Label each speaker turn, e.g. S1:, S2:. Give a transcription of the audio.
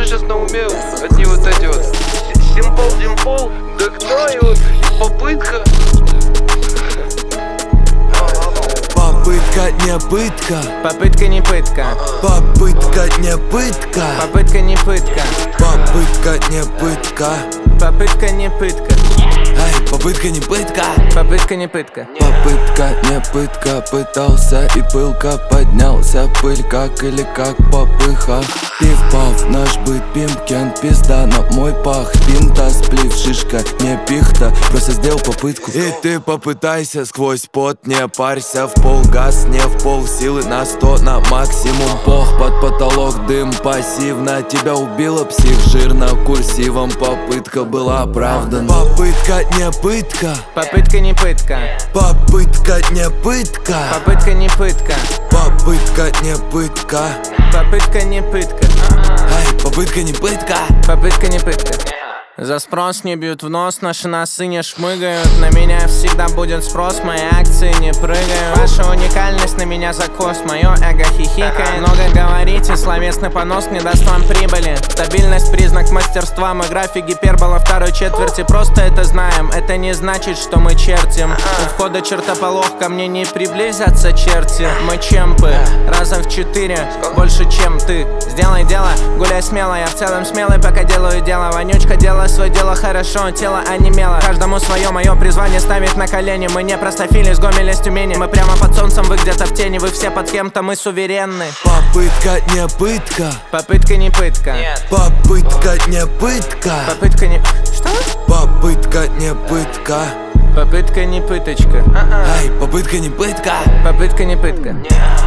S1: сейчас на уме? Одни вот эти вот Симпл, да кто и вот попытка.
S2: Попытка не пытка.
S3: Попытка не пытка.
S2: Попытка не пытка.
S3: Попытка не пытка.
S2: Попытка не пытка.
S3: Попытка не пытка.
S2: Ай, попытка не пытка.
S3: Попытка не пытка.
S2: Попытка не пытка. Пытался и пылко поднялся. Пыль как или как по пыхах. Пив-пав, наш быт пимпкен. Пизда на мой пах. Пинта, сплив, шишка, не пихта. Просто сделал попытку. И ты попытайся сквозь пот. Не парься, в пол газ, не в пол силы. На 100 на максимум. Бог под потолок, дым пассивно. Тебя убила псих жирно курсивом. Попытка была оправдана. Попытка не пытка.
S3: Попытка не пытка.
S2: Попытка не пытка.
S3: Попытка не пытка.
S2: Попытка не пытка.
S3: Попытка не пытка.
S2: Ай, попытка не пытка.
S3: Попытка не пытка. За спрос не бьют в нос, наши носы не шмыгают. На меня всегда будет спрос, мои акции не прыгают. Ваша уникальность на меня закос, мое эго хихикает. Много говорите, словесный понос не даст вам прибыли. Стабильность признак мастерства, мы график гипербола второй четверти. Просто это знаем, это не значит, что мы чертим. У входа чертополох, ко мне не приблизятся черти. Мы чемпы, разом в 4, больше чем ты. Сделай дело, гуляй смело, я в целом смелый, пока делаю дело. Вонючка, дело свое дело хорошо, тело онемело. Каждому свое, мое призвание ставить на колени. Мы не простофили с Гомеля, с Тюмени. Мы прямо под солнцем, вы где-то в тени. Вы все под кем-то, мы суверенны.
S2: Попытка не пытка.
S3: Попытка не пытка.
S2: Попытка не пытка.
S3: Попытка не... Что?
S2: Попытка не пытка.
S3: Попытка не пыточка.
S2: Ай, попытка не пытка.
S3: Попытка не пытка.